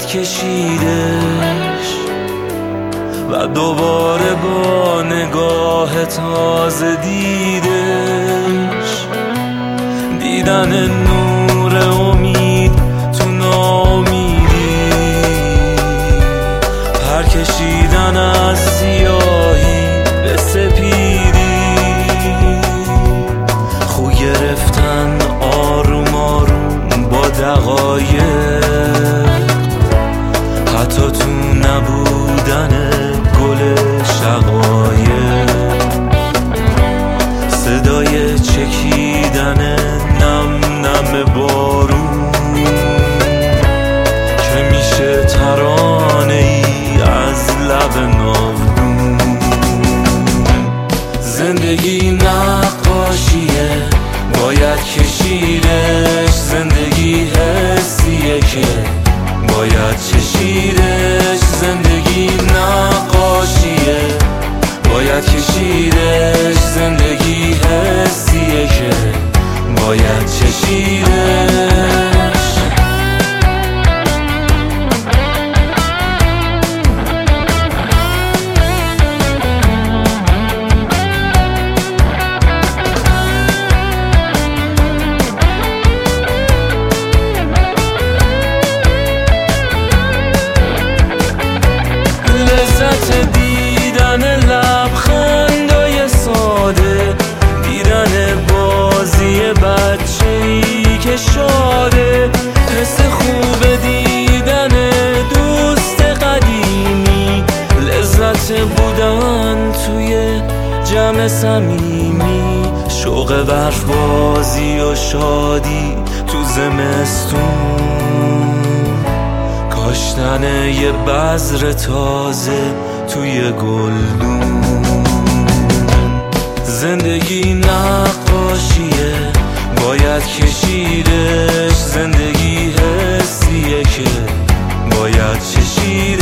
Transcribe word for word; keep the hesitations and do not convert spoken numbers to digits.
کشیدش و دوباره با نگاه تازه دیدش، دیدن نور امید تو ناامیدی، پر کشیدن از سیاهی به سپیدی، خو گرفتن آروم آروم با دقایق، حتی تو نبودن گل شقایق، صدای چکیدن نم نم بارون که میشه ترانه ای از لب ناودون. زندگی نقاشیه باید کشیدش، زندگی حسیه که باید چشیدش، زندگی نقاشیه باید کشیدش، زندگی حسیه که باید چشیدش. لذت دیدن لبخندای ساده، دیدن بازی بچه‌ای که شاده، حس خوب دیدن دوست قدیمی، لذت بودن توی جمع صمیمی، شوق برف بازی و شادی تو زمستون، کاشتن یه بذر تازه توی گلدون. زندگی نقاشیه باید کشیدش، زندگی حسیه که باید چشیدش.